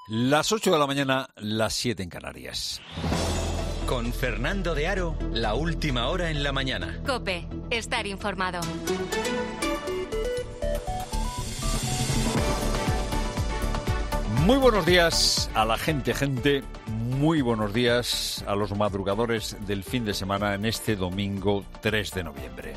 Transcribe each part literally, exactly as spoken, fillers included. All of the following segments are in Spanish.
Las ocho de la mañana, las siete en Canarias. Con Fernando de Aro, la última hora en la mañana. COPE, estar informado. Muy buenos días a la gente, gente. Muy buenos días a los madrugadores del fin de semana en este domingo tres de noviembre.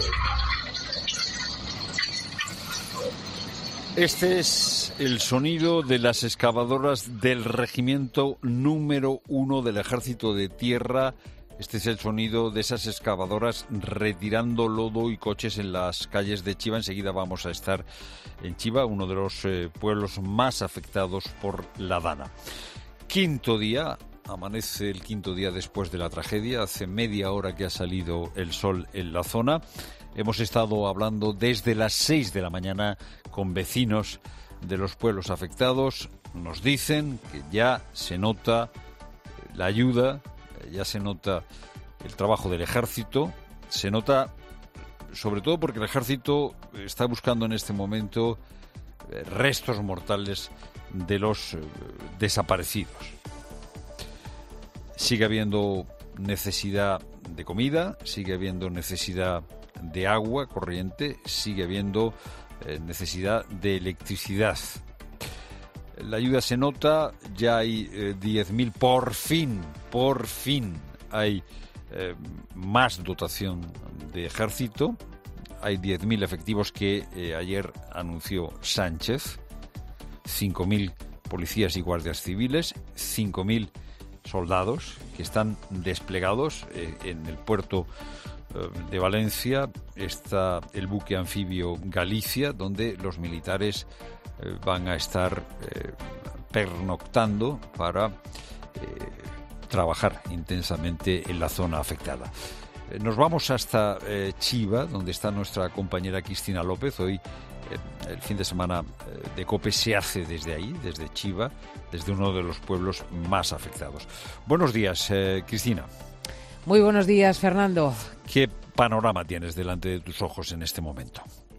Este es el sonido de las excavadoras del regimiento número uno del Ejército de Tierra. Este es el sonido de esas excavadoras retirando lodo y coches en las calles de Chiva. Enseguida vamos a estar en Chiva, uno de los eh, pueblos más afectados por la Dana. Quinto día, amanece el quinto día después de la tragedia. Hace media hora que ha salido el sol en la zona. Hemos estado hablando desde las seis de la mañana con vecinos de los pueblos afectados. Nos dicen que ya se nota la ayuda, ya se nota el trabajo del ejército, se nota sobre todo porque el ejército está buscando en este momento restos mortales de los desaparecidos. Sigue habiendo necesidad de comida, sigue habiendo necesidad de agua corriente, sigue habiendo eh, necesidad de electricidad. La ayuda se nota, ya hay eh, diez mil, por fin, por fin hay eh, más dotación de ejército, hay diez mil efectivos que eh, ayer anunció Sánchez, cinco mil policías y guardias civiles, cinco mil soldados que están desplegados eh, en el puerto de Valencia. Está el buque anfibio Galicia, donde los militares eh, van a estar eh, pernoctando para eh, trabajar intensamente en la zona afectada. Eh, nos vamos hasta eh, Chiva, donde está nuestra compañera Cristina López. Hoy eh, el fin de semana eh, de COPE se hace desde ahí, desde Chiva, desde uno de los pueblos más afectados. Buenos días, eh, Cristina. Muy buenos días, Fernando. ¿Qué panorama tienes delante de tus ojos en este momento?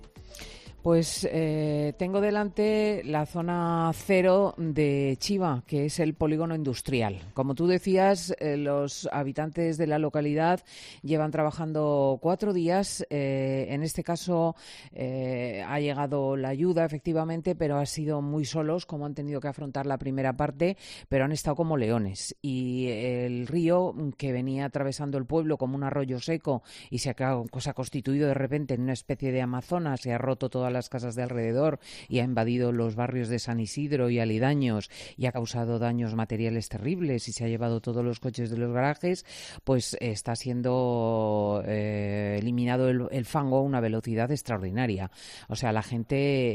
Pues eh, tengo delante la zona cero de Chiva, que es el polígono industrial. Como tú decías, eh, los habitantes de la localidad llevan trabajando cuatro días. Eh, en este caso eh, ha llegado la ayuda, efectivamente, pero ha sido muy solos, como han tenido que afrontar la primera parte, pero han estado como leones. Y el río, que venía atravesando el pueblo como un arroyo seco y se ha, se ha constituido de repente en una especie de Amazonas, se ha roto toda la las casas de alrededor y ha invadido los barrios de San Isidro y aledaños y ha causado daños materiales terribles y se ha llevado todos los coches de los garajes, pues eh, está siendo eh, eliminado el, el fango a una velocidad extraordinaria. O sea, la gente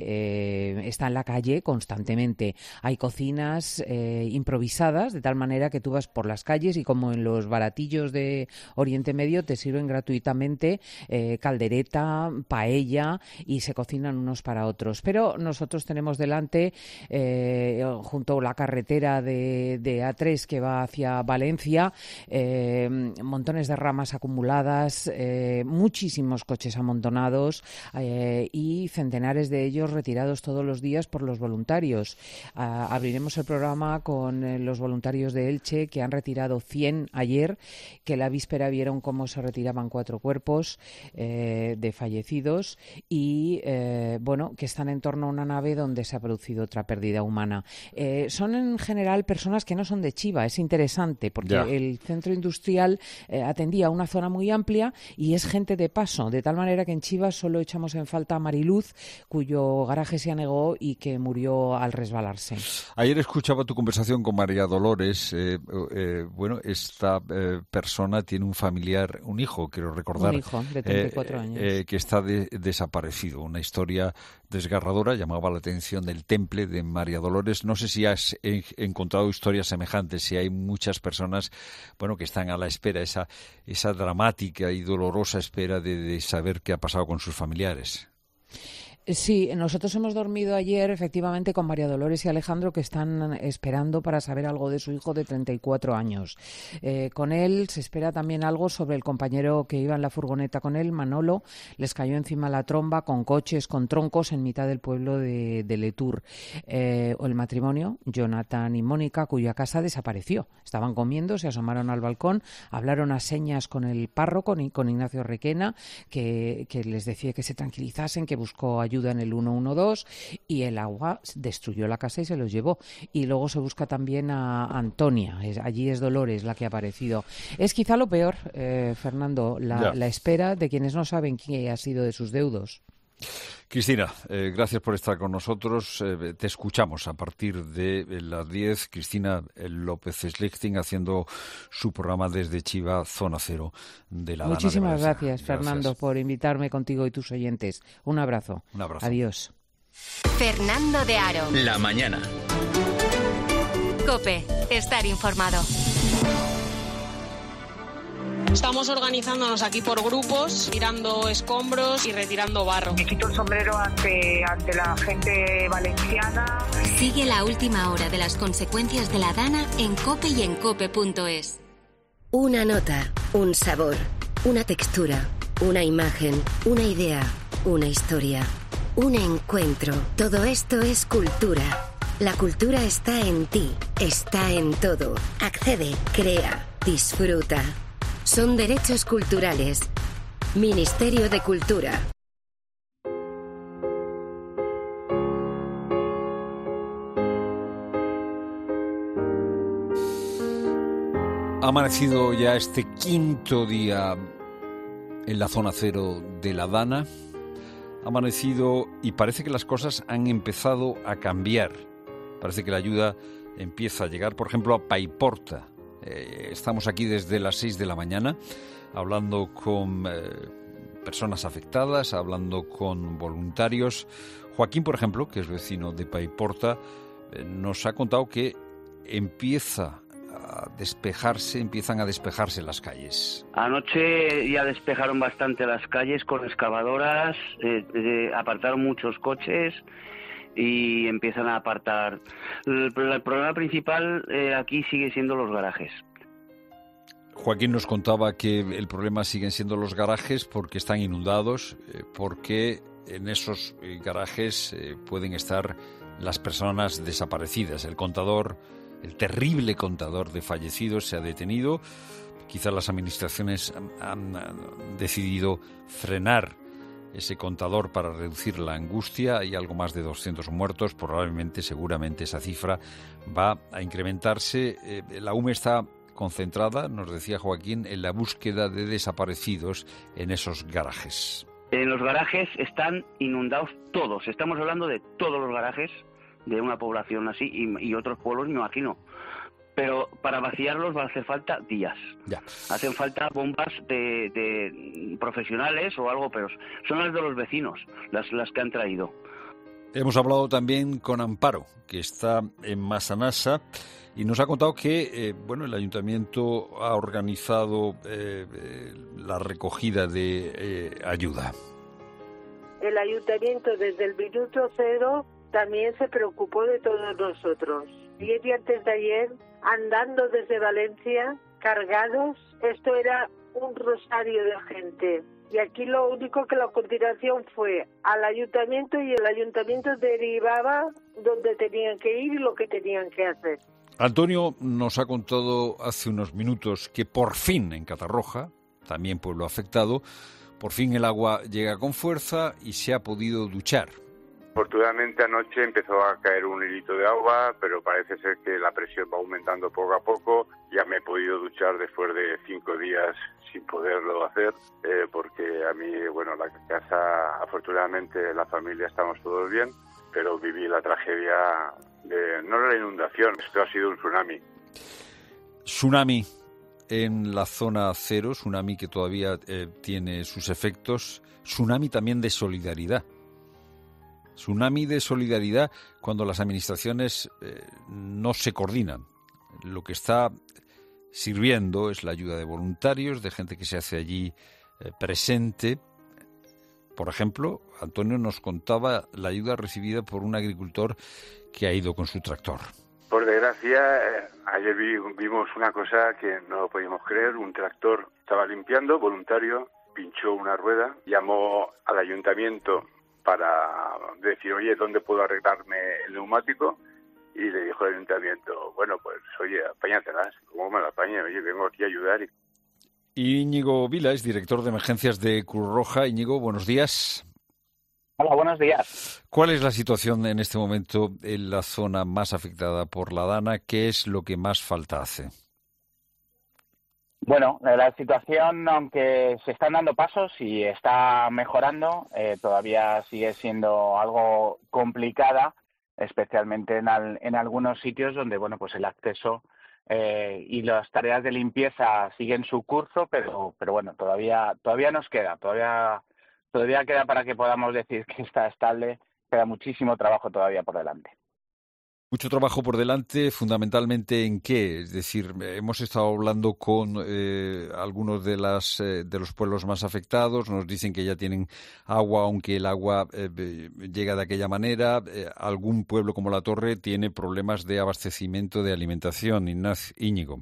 eh, está en la calle constantemente. Hay cocinas eh, improvisadas, de tal manera que tú vas por las calles y como en los baratillos de Oriente Medio te sirven gratuitamente eh, caldereta, paella y se cocinan unos para otros. Pero nosotros tenemos delante, eh, junto a la carretera de, de A tres que va hacia Valencia, eh, montones de ramas acumuladas, eh, muchísimos coches amontonados eh, y centenares de ellos retirados todos los días por los voluntarios. Ah, abriremos el programa con eh, los voluntarios de Elche, que han retirado cien ayer, que la víspera vieron cómo se retiraban cuatro cuerpos eh, de fallecidos y eh, Eh, bueno, que están en torno a una nave donde se ha producido otra pérdida humana. Eh, son en general personas que no son de Chiva, es interesante, porque ya. El centro industrial eh, atendía a una zona muy amplia y es gente de paso, de tal manera que en Chiva solo echamos en falta a Mariluz, cuyo garaje se anegó y que murió al resbalarse. Ayer escuchaba tu conversación con María Dolores. Eh, eh, bueno, esta eh, persona tiene un familiar, un hijo, quiero recordar. Un hijo de treinta y cuatro eh, años. Eh, que está de, desaparecido. Una historia desgarradora, llamaba la atención del temple de María Dolores. No sé si has eh, encontrado historias semejantes, si hay muchas personas, bueno, que están a la espera, esa, esa dramática y dolorosa espera de, de saber qué ha pasado con sus familiares. Sí, nosotros hemos dormido ayer efectivamente con María Dolores y Alejandro, que están esperando para saber algo de su hijo de treinta y cuatro años. Eh, con él se espera también algo sobre el compañero que iba en la furgoneta con él, Manolo. Les cayó encima la tromba con coches, con troncos en mitad del pueblo de, de Letur. Eh, o el matrimonio, Jonathan y Mónica, cuya casa desapareció. Estaban comiendo, se asomaron al balcón, hablaron a señas con el párroco, con, con Ignacio Requena, que, que les decía que se tranquilizasen, que buscó ayuda ayuda en el uno uno dos y el agua destruyó la casa y se los llevó. Y luego se busca también a Antonia, es, allí es Dolores la que ha aparecido. Es quizá lo peor, eh, Fernando, la, la espera de quienes no saben quién ha sido de sus deudos. Cristina, eh, gracias por estar con nosotros. Eh, te escuchamos a partir de las diez. Cristina López Schlichting haciendo su programa desde Chiva, Zona Cero de la Muchísimas Dana de gracias, gracias, Fernando, por invitarme contigo y tus oyentes. Un abrazo. Un abrazo. Adiós. Fernando de Aro. La mañana. COPE. Estar informado. Estamos organizándonos aquí por grupos, tirando escombros y retirando barro. Me quito el sombrero ante, ante la gente valenciana. Sigue la última hora de las consecuencias de la Dana en COPE y en cope punto es. Una nota, un sabor, una textura, una imagen, una idea, una historia, un encuentro. Todo esto es cultura. La cultura está en ti, está en todo. Accede, crea, disfruta. Son derechos culturales. Ministerio de Cultura. Ha amanecido ya este quinto día en la zona cero de la Dana. Ha amanecido y parece que las cosas han empezado a cambiar. Parece que la ayuda empieza a llegar, por ejemplo, a Paiporta. Eh, estamos aquí desde las seis de la mañana hablando con eh, personas afectadas, hablando con voluntarios. Joaquín, por ejemplo, que es vecino de Paiporta, eh, nos ha contado que empieza a despejarse, empiezan a despejarse las calles. Anoche ya despejaron bastante las calles con excavadoras, eh, eh, apartaron muchos coches y empiezan a apartar. El, el problema principal eh, aquí sigue siendo los garajes. Joaquín nos contaba que el problema siguen siendo los garajes porque están inundados, eh, porque en esos eh, garajes eh, pueden estar las personas desaparecidas. El contador, el terrible contador de fallecidos se ha detenido. Quizás las administraciones han, han decidido frenar ese contador para reducir la angustia. Hay algo más de doscientos muertos, probablemente, seguramente esa cifra va a incrementarse. Eh, la U M E está concentrada, nos decía Joaquín, en la búsqueda de desaparecidos en esos garajes. En los garajes están inundados todos, estamos hablando de todos los garajes de una población así y, y otros pueblos, me imagino. Pero para vaciarlos va a hacer falta días. Ya. Hacen falta bombas de, de profesionales o algo, pero son las de los vecinos, las, las que han traído. Hemos hablado también con Amparo, que está en Massanassa, y nos ha contado que eh, bueno, el ayuntamiento ha organizado eh, eh, la recogida de eh, ayuda. El ayuntamiento desde el minuto cero también se preocupó de todos nosotros. Diez días antes de ayer, andando desde Valencia, cargados, esto era un rosario de gente. Y aquí lo único que la continuación fue al ayuntamiento y el ayuntamiento derivaba donde tenían que ir y lo que tenían que hacer. Antonio nos ha contado hace unos minutos que por fin en Catarroja, también pueblo afectado, por fin el agua llega con fuerza y se ha podido duchar. Afortunadamente anoche empezó a caer un hilito de agua, pero parece ser que la presión va aumentando poco a poco. Ya me he podido duchar después de cinco días sin poderlo hacer, eh, porque a mí, bueno, la casa, afortunadamente la familia estamos todos bien, pero viví la tragedia de, no la inundación, esto ha sido un tsunami. Tsunami en la zona cero, tsunami que todavía eh, tiene sus efectos, tsunami también de solidaridad. Tsunami de solidaridad cuando las administraciones eh, no se coordinan. Lo que está sirviendo es la ayuda de voluntarios, de gente que se hace allí eh, presente. Por ejemplo, Antonio nos contaba la ayuda recibida por un agricultor que ha ido con su tractor. Por desgracia, ayer vi, vimos una cosa que no lo podíamos creer. Un tractor estaba limpiando, voluntario, pinchó una rueda, llamó al ayuntamiento para decir, oye, ¿dónde puedo arreglarme el neumático? Y le dijo el ayuntamiento, bueno, pues, oye, apáñatelas. ¿Cómo me la apaño? Oye, vengo aquí a ayudar. Íñigo Vila es director de emergencias de Cruz Roja. Íñigo, buenos días. Hola, buenos días. ¿Cuál es la situación en este momento en la zona más afectada por la Dana? ¿Qué es lo que más falta hace? Bueno, la situación, aunque se están dando pasos y está mejorando, eh, todavía sigue siendo algo complicada, especialmente en, al, en algunos sitios donde, bueno, pues el acceso eh, y las tareas de limpieza siguen su curso, pero, pero bueno, todavía, todavía nos queda, todavía, todavía queda para que podamos decir que está estable, queda muchísimo trabajo todavía por delante. Mucho trabajo por delante, fundamentalmente ¿en qué? Es decir, hemos estado hablando con eh, algunos de las eh, de los pueblos más afectados, nos dicen que ya tienen agua, aunque el agua eh, llega de aquella manera. Eh, algún pueblo como La Torre tiene problemas de abastecimiento de alimentación. Ignacio, Íñigo.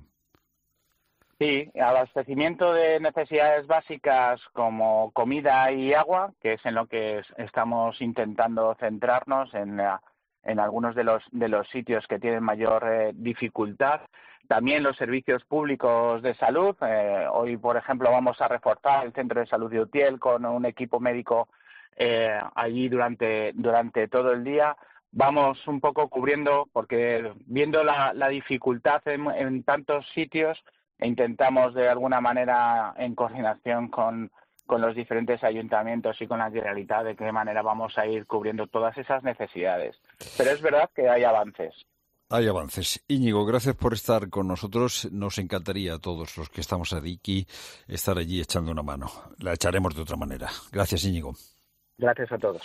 Sí, abastecimiento de necesidades básicas como comida y agua, que es en lo que estamos intentando centrarnos en la en algunos de los de los sitios que tienen mayor eh, dificultad. También los servicios públicos de salud. Eh, hoy, por ejemplo, vamos a reforzar el centro de salud de Utiel con un equipo médico eh, allí durante durante todo el día. Vamos un poco cubriendo, porque viendo la, la dificultad en, en tantos sitios, intentamos de alguna manera, en coordinación con con los diferentes ayuntamientos y con la Generalitat, de qué manera vamos a ir cubriendo todas esas necesidades. Pero es verdad que hay avances. Hay avances. Íñigo, gracias por estar con nosotros. Nos encantaría a todos los que estamos aquí estar allí echando una mano. La echaremos de otra manera. Gracias, Íñigo. Gracias a todos.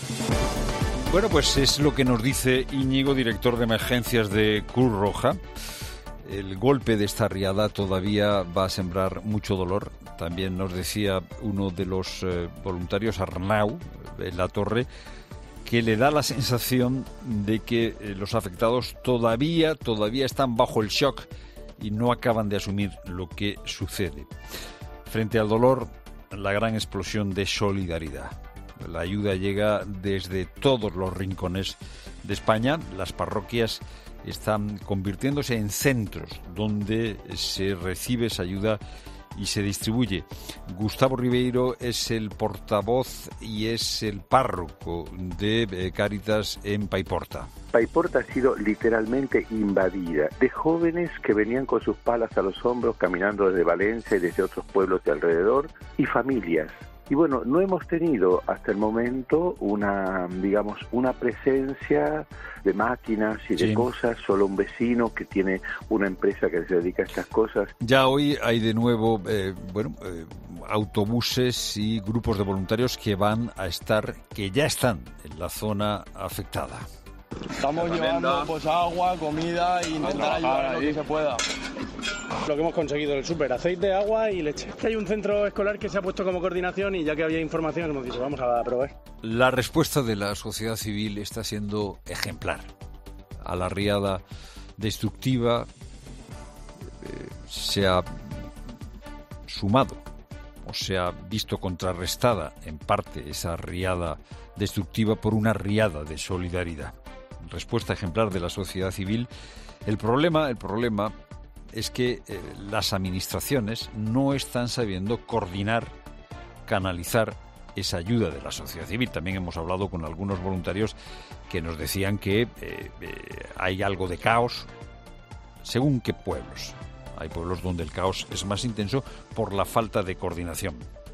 Bueno, pues es lo que nos dice Íñigo, director de emergencias de Cruz Roja. El golpe de esta riada todavía va a sembrar mucho dolor. También nos decía uno de los eh, voluntarios, Arnau, en La Torre, que le da la sensación de que eh, los afectados todavía, todavía están bajo el shock y no acaban de asumir lo que sucede. Frente al dolor, la gran explosión de solidaridad. La ayuda llega desde todos los rincones de España. Las parroquias están convirtiéndose en centros donde se recibe esa ayuda y se distribuye. Gustavo Ribeiro es el portavoz y es el párroco de Cáritas en Paiporta. Paiporta ha sido literalmente invadida de jóvenes que venían con sus palas a los hombros caminando desde Valencia y desde otros pueblos de alrededor, y familias. Y bueno, no hemos tenido hasta el momento una, digamos, una presencia de máquinas y de sí. cosas, solo un vecino que tiene una empresa que se dedica a estas cosas. Ya hoy hay de nuevo, eh, bueno, eh, autobuses y grupos de voluntarios que van a estar, que ya están en la zona afectada. Estamos llevando pues agua, comida e intentar ayudar en lo que se pueda. Lo que hemos conseguido en el súper, aceite, agua y leche. Hay un centro escolar que se ha puesto como coordinación y ya que había información hemos dicho vamos a probar. La respuesta de la sociedad civil está siendo ejemplar a la riada destructiva. Eh, se ha sumado o se ha visto contrarrestada en parte esa riada destructiva por una riada de solidaridad. Respuesta ejemplar de la sociedad civil. El problema, el problema es que eh, las administraciones no están sabiendo coordinar, canalizar esa ayuda de la sociedad civil. También hemos hablado con algunos voluntarios que nos decían que eh, eh, hay algo de caos según qué pueblos. Hay pueblos donde el caos es más intenso por la falta de coordinación.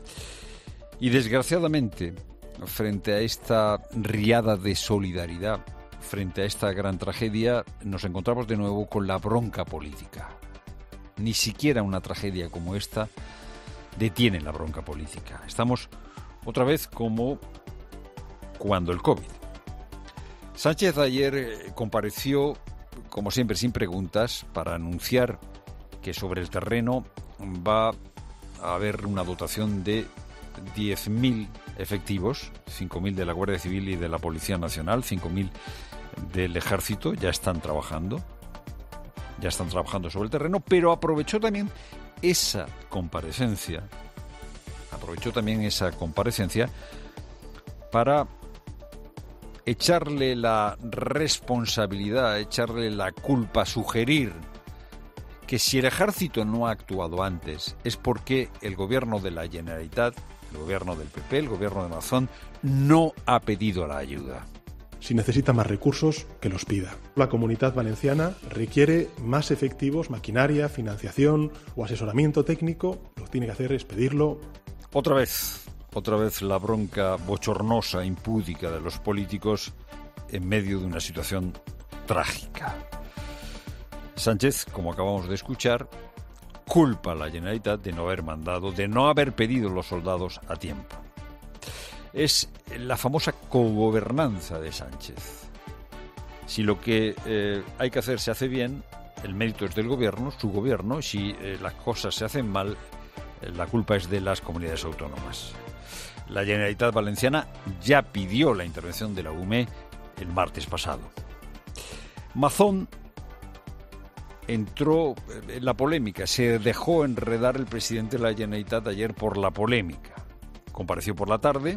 Y desgraciadamente, frente a esta riada de solidaridad, frente a esta gran tragedia, nos encontramos de nuevo con la bronca política. Ni siquiera una tragedia como esta detiene la bronca política. Estamos otra vez como cuando el COVID. Sánchez ayer compareció, como siempre, sin preguntas, para anunciar que sobre el terreno va a haber una dotación de diez mil efectivos, cinco mil de la Guardia Civil y de la Policía Nacional, cinco mil del Ejército, ya están trabajando, ya están trabajando sobre el terreno, pero aprovechó también esa comparecencia, aprovechó también esa comparecencia para echarle la responsabilidad, echarle la culpa, sugerir que si el Ejército no ha actuado antes es porque el gobierno de la Generalitat, el gobierno del P P, el gobierno de Mazón, no ha pedido la ayuda. Si necesita más recursos, que los pida. La Comunitat Valenciana requiere más efectivos, maquinaria, financiación o asesoramiento técnico. Lo que tiene que hacer es pedirlo. Otra vez, otra vez la bronca bochornosa, impúdica de los políticos en medio de una situación trágica. Sánchez, como acabamos de escuchar, culpa a la Generalitat de no haber mandado, de no haber pedido los soldados a tiempo. Es la famosa cogobernanza de Sánchez. Si lo que eh, hay que hacer se hace bien, el mérito es del gobierno, su gobierno. Si eh, las cosas se hacen mal, eh, la culpa es de las comunidades autónomas. La Generalitat Valenciana ya pidió la intervención de la U M E el martes pasado. Mazón entró en la polémica, se dejó enredar el presidente de la Generalitat ayer por la polémica. Compareció por la tarde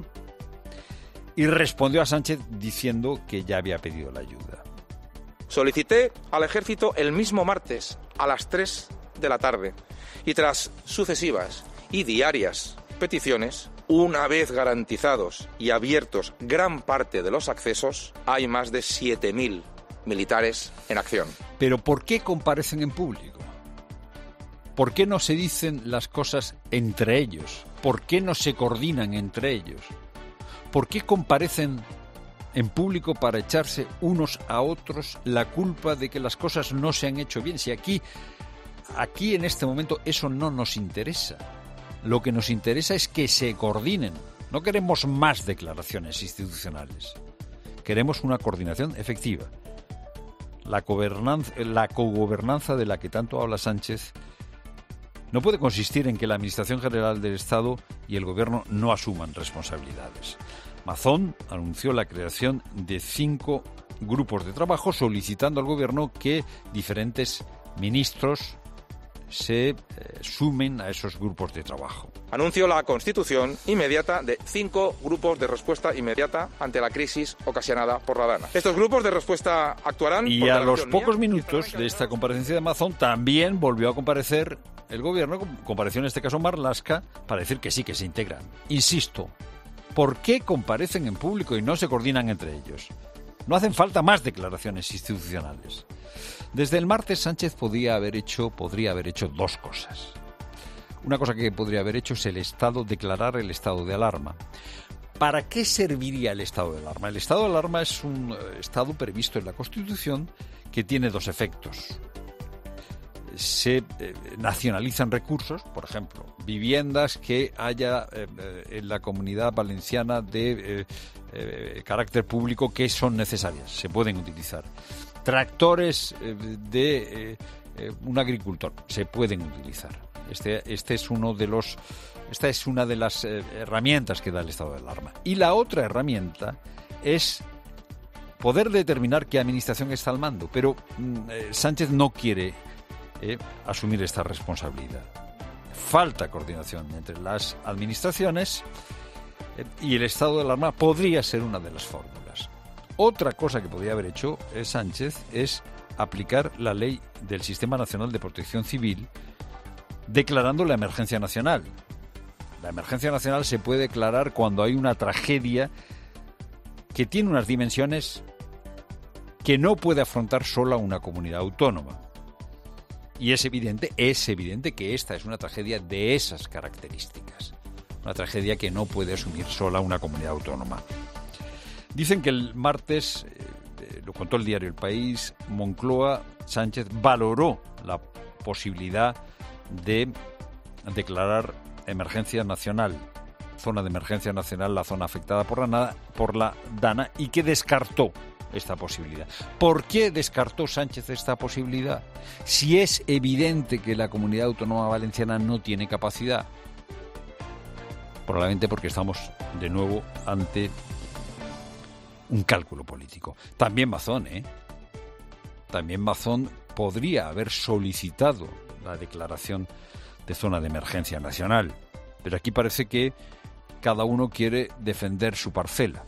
y respondió a Sánchez diciendo que ya había pedido la ayuda. Solicité al Ejército el mismo martes a las tres de la tarde y tras sucesivas y diarias peticiones, una vez garantizados y abiertos gran parte de los accesos, hay más de siete mil militares en acción. Pero ¿por qué comparecen en público? ¿Por qué no se dicen las cosas entre ellos? ¿Por qué no se coordinan entre ellos? ¿Por qué comparecen en público para echarse unos a otros la culpa de que las cosas no se han hecho bien? Si aquí, aquí en este momento eso no nos interesa. Lo que nos interesa es que se coordinen. No queremos más declaraciones institucionales. Queremos una coordinación efectiva. La gobernanza, la cogobernanza de la que tanto habla Sánchez no puede consistir en que la Administración General del Estado y el Gobierno no asuman responsabilidades. Mazón anunció la creación de cinco grupos de trabajo solicitando al Gobierno que diferentes ministros se eh, sumen a esos grupos de trabajo. Anuncio la constitución inmediata de cinco grupos de respuesta inmediata ante la crisis ocasionada por la DANA. Estos grupos de respuesta actuarán... Y a los pocos minutos de esta comparecencia de Mazón también volvió a comparecer el Gobierno, compareció en este caso Marlaska, para decir que sí, que se integran. Insisto, ¿por qué comparecen en público y no se coordinan entre ellos? No hacen falta más declaraciones institucionales. Desde el martes Sánchez podía haber hecho, podría haber hecho dos cosas. Una cosa que podría haber hecho es el estado, declarar el estado de alarma. ¿Para qué serviría el estado de alarma? El estado de alarma es un estado previsto en la Constitución que tiene dos efectos. Se eh, nacionalizan recursos, por ejemplo, viviendas que haya eh, en la Comunidad Valenciana de eh, eh, carácter público que son necesarias, se pueden utilizar. Tractores eh, de eh, eh, un agricultor se pueden utilizar. Este, este es uno de los, esta es una de las eh, herramientas que da el estado de alarma. Y la otra herramienta es poder determinar qué administración está al mando. Pero mm, eh, Sánchez no quiere Eh, asumir esta responsabilidad. Falta coordinación entre las administraciones eh, y el estado de alarma podría ser una de las fórmulas. Otra cosa que podría haber hecho eh, Sánchez es aplicar la ley del Sistema Nacional de Protección Civil declarando la emergencia nacional. La emergencia nacional se puede declarar cuando hay una tragedia que tiene unas dimensiones que no puede afrontar sola una comunidad autónoma. Y es evidente, es evidente que esta es una tragedia de esas características. Una tragedia que no puede asumir sola una comunidad autónoma. Dicen que el martes, eh, lo contó el diario El País, Moncloa, Sánchez valoró la posibilidad de declarar emergencia nacional, zona de emergencia nacional, la zona afectada por la, por la DANA, y que descartó esta posibilidad. ¿Por qué descartó Sánchez esta posibilidad? Si es evidente que la Comunidad Autónoma Valenciana no tiene capacidad. Probablemente porque estamos de nuevo ante un cálculo político. También Mazón, ¿eh? También Mazón podría haber solicitado la declaración de zona de emergencia nacional, pero aquí parece que cada uno quiere defender su parcela.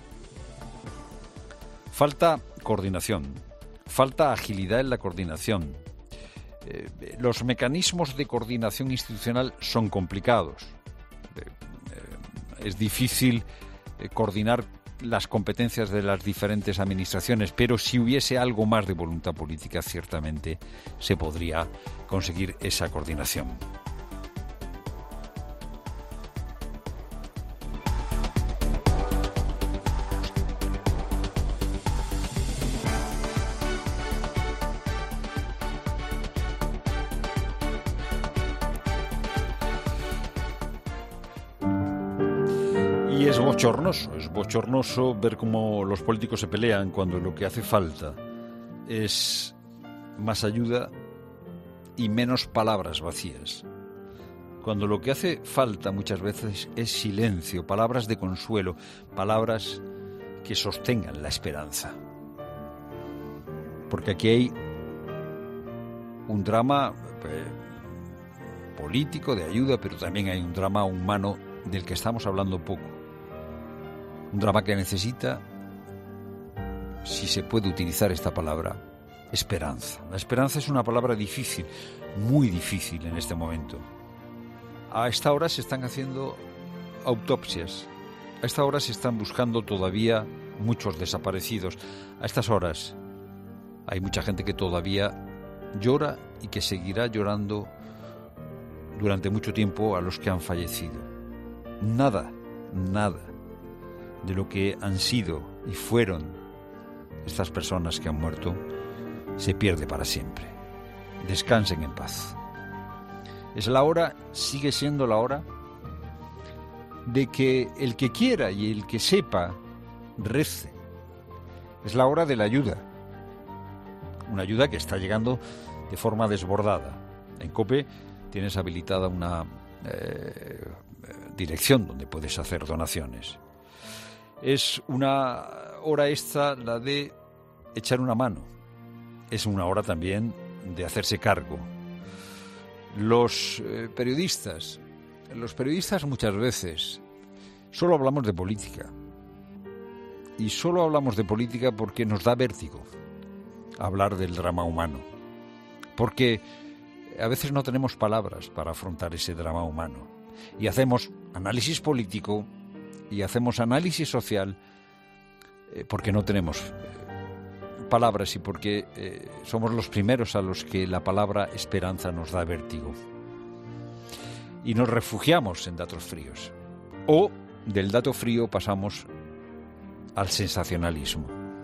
Falta coordinación, falta agilidad en la coordinación. Eh, los mecanismos de coordinación institucional son complicados. Eh, eh, es difícil eh, coordinar las competencias de las diferentes administraciones, pero si hubiese algo más de voluntad política, ciertamente se podría conseguir esa coordinación. Y es bochornoso, es bochornoso ver cómo los políticos se pelean cuando lo que hace falta es más ayuda y menos palabras vacías. Cuando lo que hace falta muchas veces es silencio, palabras de consuelo, palabras que sostengan la esperanza. Porque aquí hay un drama eh, político de ayuda, pero también hay un drama humano del que estamos hablando poco. Un drama que necesita, si se puede utilizar esta palabra, esperanza. La esperanza es una palabra difícil, muy difícil en este momento. A esta hora se están haciendo autopsias. A esta hora se están buscando todavía muchos desaparecidos. A estas horas hay mucha gente que todavía llora y que seguirá llorando durante mucho tiempo a los que han fallecido. Nada, nada de lo que han sido y fueron estas personas que han muerto se pierde para siempre. Descansen en paz. Es la hora, sigue siendo la hora, de que el que quiera y el que sepa rece. Es la hora de la ayuda. Una ayuda que está llegando de forma desbordada. En COPE tienes habilitada una eh, dirección donde puedes hacer donaciones. Es una hora esta la de echar una mano. Es una hora también de hacerse cargo. Los eh, periodistas, los periodistas muchas veces solo hablamos de política. Y solo hablamos de política porque nos da vértigo hablar del drama humano. Porque a veces no tenemos palabras para afrontar ese drama humano. Y hacemos análisis político y hacemos análisis social eh, porque no tenemos eh, palabras y porque eh, somos los primeros a los que la palabra esperanza nos da vértigo. Y nos refugiamos en datos fríos. O del dato frío pasamos al sensacionalismo.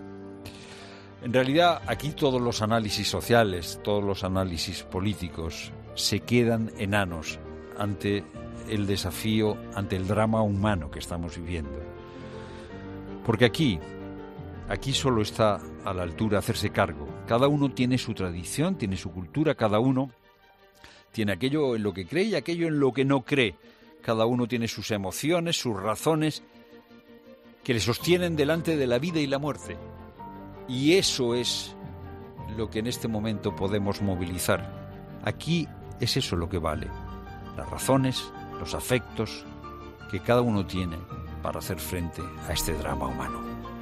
En realidad, aquí todos los análisis sociales, todos los análisis políticos se quedan enanos ante el desafío, ante el drama humano que estamos viviendo. Porque aquí, aquí solo está a la altura hacerse cargo. Cada uno tiene su tradición, tiene su cultura, cada uno tiene aquello en lo que cree y aquello en lo que no cree. Cada uno tiene sus emociones, sus razones, que le sostienen delante de la vida y la muerte. Y eso es lo que en este momento podemos movilizar. Aquí es eso lo que vale. Las razones, los afectos que cada uno tiene para hacer frente a este drama humano.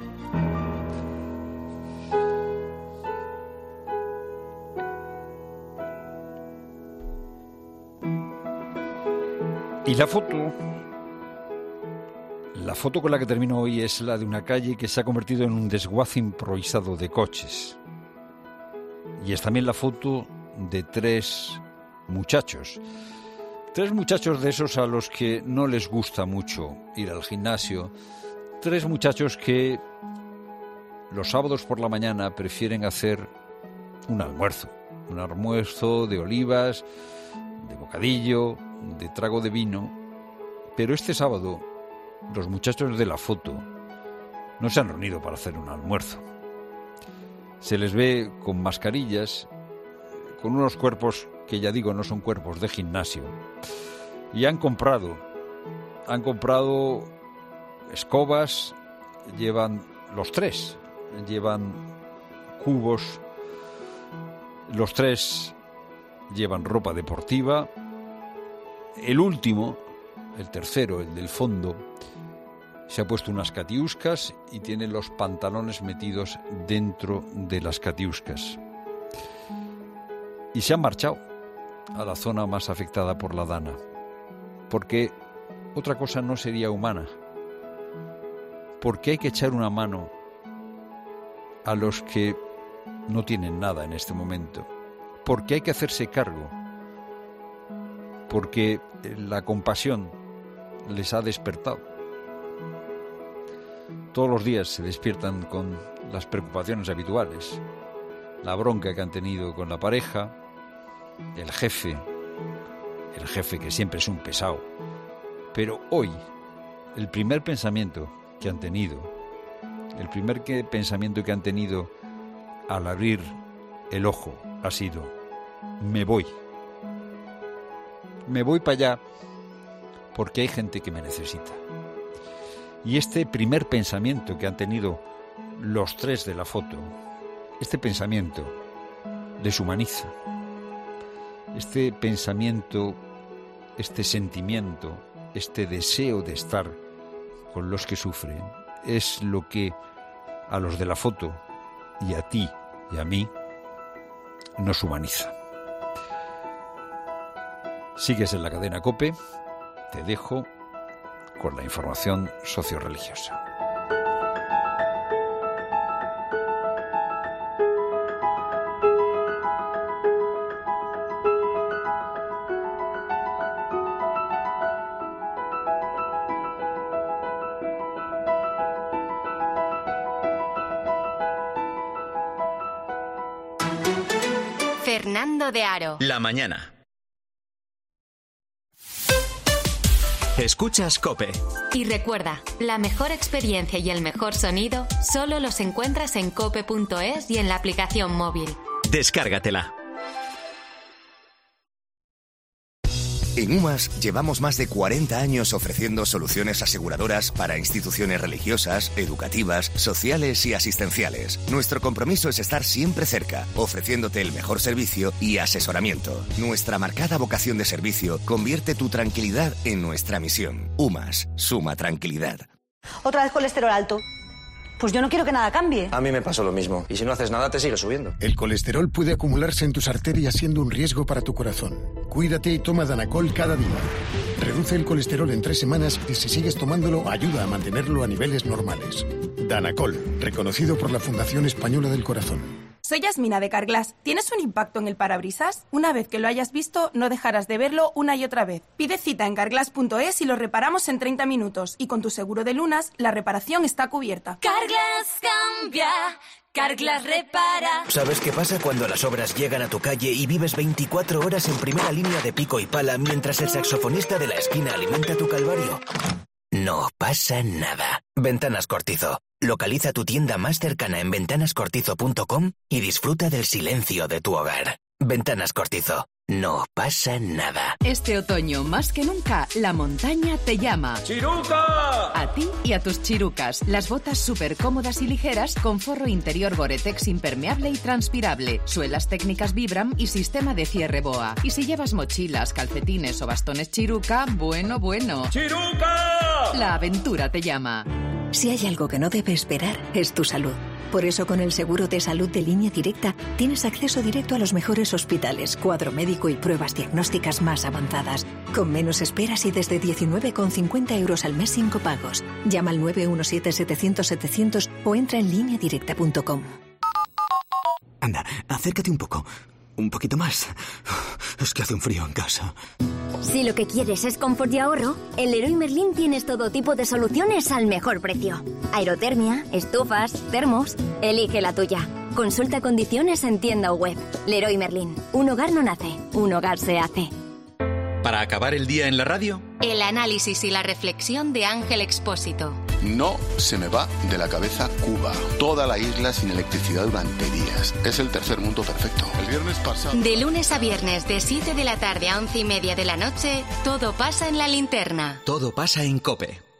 Y la foto, la foto con la que termino hoy es la de una calle que se ha convertido en un desguace improvisado de coches. Y es también la foto de tres muchachos. Tres muchachos de esos a los que no les gusta mucho ir al gimnasio. Tres muchachos que los sábados por la mañana prefieren hacer un almuerzo. Un almuerzo de olivas, de bocadillo, de trago de vino. Pero este sábado los muchachos de la foto no se han reunido para hacer un almuerzo. Se les ve con mascarillas, con unos cuerpos que ya digo no son cuerpos de gimnasio, y han comprado han comprado escobas, llevan los tres, llevan cubos, los tres llevan ropa deportiva. El último, el tercero, el del fondo, se ha puesto unas catiuscas y tiene los pantalones metidos dentro de las catiuscas. Y se han marchado a la zona más afectada por la Dana, porque otra cosa no sería humana, porque hay que echar una mano a los que no tienen nada en este momento, porque hay que hacerse cargo, porque la compasión les ha despertado. Todos los días se despiertan con las preocupaciones habituales, la bronca que han tenido con la pareja, el jefe, el jefe que siempre es un pesado. Pero hoy, el primer pensamiento que han tenido, el primer que, pensamiento que han tenido al abrir el ojo ha sido: me voy. Me voy para allá porque hay gente que me necesita. Y este primer pensamiento que han tenido los tres de la foto, este pensamiento les humaniza. Este pensamiento, este sentimiento, este deseo de estar con los que sufren, es lo que a los de la foto y a ti y a mí nos humaniza. Sigues en la cadena COPE, te dejo con la información socioreligiosa. Fernando de Aro. La mañana. Escuchas COPE. Y recuerda, la mejor experiencia y el mejor sonido solo los encuentras en cope punto es y en la aplicación móvil. Descárgatela. En UMAS llevamos más de cuarenta años ofreciendo soluciones aseguradoras para instituciones religiosas, educativas, sociales y asistenciales. Nuestro compromiso es estar siempre cerca, ofreciéndote el mejor servicio y asesoramiento. Nuestra marcada vocación de servicio convierte tu tranquilidad en nuestra misión. UMAS, suma tranquilidad. ¿Otra vez colesterol alto? Pues yo no quiero que nada cambie. A mí me pasó lo mismo. Y si no haces nada, te sigue subiendo. El colesterol puede acumularse en tus arterias siendo un riesgo para tu corazón. Cuídate y toma Danacol cada día. Reduce el colesterol en tres semanas y si sigues tomándolo, ayuda a mantenerlo a niveles normales. Danacol, reconocido por la Fundación Española del Corazón. Soy Yasmina de Carglass. ¿Tienes un impacto en el parabrisas? Una vez que lo hayas visto, no dejarás de verlo una y otra vez. Pide cita en carglass punto es y lo reparamos en treinta minutos. Y con tu seguro de lunas, la reparación está cubierta. Carglass cambia, Carglass repara. ¿Sabes qué pasa cuando las obras llegan a tu calle y vives veinticuatro horas en primera línea de pico y pala mientras el saxofonista de la esquina alimenta tu calvario? No pasa nada. Ventanas Cortizo. Localiza tu tienda más cercana en ventanas cortizo punto com y disfruta del silencio de tu hogar. Ventanas Cortizo. No pasa nada. Este otoño, más que nunca, la montaña te llama. ¡Chiruca! A ti y a tus chirucas. Las botas súper cómodas y ligeras con forro interior Gore-Tex impermeable y transpirable, suelas técnicas Vibram y sistema de cierre BOA. Y si llevas mochilas, calcetines o bastones Chiruca, bueno, bueno. ¡Chiruca! La aventura te llama. Si hay algo que no debe esperar, es tu salud. Por eso, con el seguro de salud de Línea Directa, tienes acceso directo a los mejores hospitales, cuadro médico y pruebas diagnósticas más avanzadas. Con menos esperas y desde diecinueve con cincuenta euros al mes sin copagos. Llama al nueve uno siete, setecientos, setecientos o entra en línea directa punto com. Anda, acércate un poco. Un poquito más. Es que hace un frío en casa. Si lo que quieres es confort y ahorro, en Leroy Merlin tienes todo tipo de soluciones al mejor precio. Aerotermia, estufas, termos... Elige la tuya. Consulta condiciones en tienda o web. Leroy Merlin. Un hogar no nace, un hogar se hace. Para acabar el día en la radio, el análisis y la reflexión de Ángel Expósito. No se me va de la cabeza Cuba. Toda la isla sin electricidad durante días. Es el tercer mundo perfecto. El viernes pasado... De lunes a viernes, de siete de la tarde a once y media de la noche, todo pasa en La Linterna. Todo pasa en COPE.